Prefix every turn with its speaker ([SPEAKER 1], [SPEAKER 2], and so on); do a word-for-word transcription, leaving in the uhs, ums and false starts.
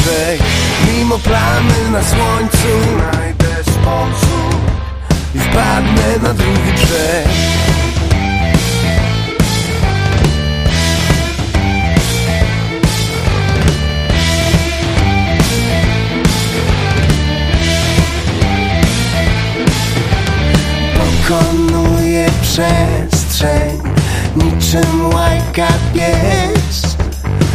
[SPEAKER 1] brzeg. Mimo plamy na słońcu znajdę sposób i wpadnę na drugi brzeg. Pokonuję przestrzeń niczym łajka pies.